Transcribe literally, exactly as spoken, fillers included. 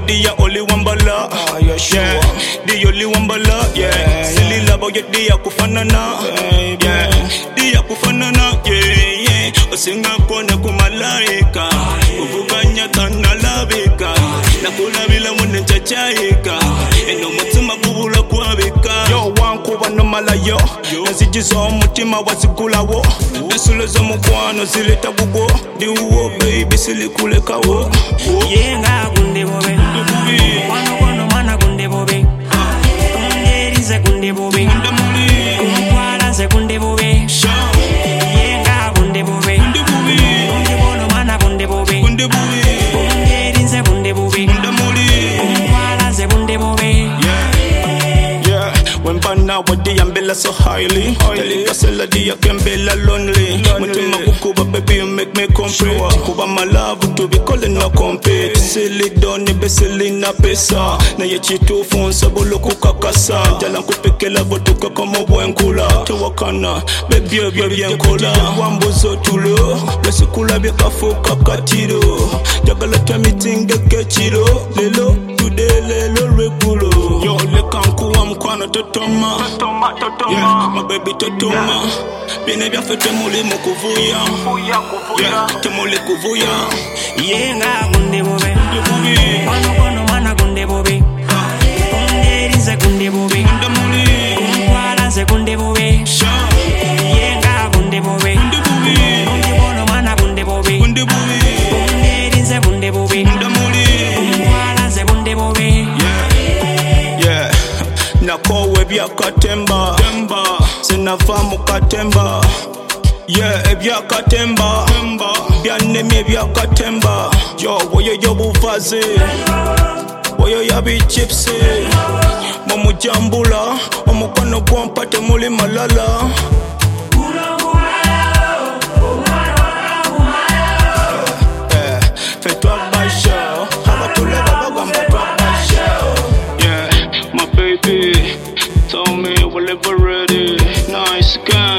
the only one bala. Ah, yeah, sure. Yeah, the only one bala. Yeah, Yeah, silly love you the akufanana. Baby. Yeah, the akufanana. Yeah, yeah. Osinga kona kumalaika. Uvuganya kana labika. Nakula bila mune chachaika. Eno mutima kubula kwabika. Yo wankuba no malayo. Nazijiza omutima wazigulawo. Ensule z'omukwano zileta gugo. Diwo baby silikulekawo. Yenga kunde bobe. Kwano kono mana kunde bobe. Tungerize kunde bobe. Kumkwala ze kunde bobe. Yenga kunde bobe. Kunde bono mana kunde bobe. Tungerize kunde bobe. Kumkwala ze kunde bobe. When bana wadi ambela so highly, highly. Kasela di akembela lonely. Mutima kukuba baby you make me complete. Kuba my love to be calling no compete. Silly doni be silly na pesa. Na ye chitu fonsa bolo kukakasa. Jala kupekela votuka kama bwenkula. Tewakana baby you bien kola. Wambozo tulo. Besikula bekafuka katiro. Jagala ta meeting gekechiro. Lelo today lelo regulo. Yo le kanku wa mkwano totoma. Totoma, totoma. Yeah, my baby totoma. Bine bya fete muli mukuvuya. Yeah, temuli kuvuya. Yenga kunde bobe. Kwano kono mana kunde bobe. Tungerize kunde bobe. Kumkwala ze kunde bobe. Yenga kunde bobe. Kunde bono mana kunde bobe. Tungerize kunde bobe. Kumkwala ze kunde bobe. Yeah, nakowe bya katemba. Sinafamu katemba. Yeah, ebya katemba. Byaneme bya katemba. Yo, woyo yo buvaze. Woyo yabi chipsi. Momujambula. Omukono gwampate muli malala. Yeah, fais-toi basha. Abatule babagamba toi basha. Yeah, my baby. Tell me whenever ready. Nice guy.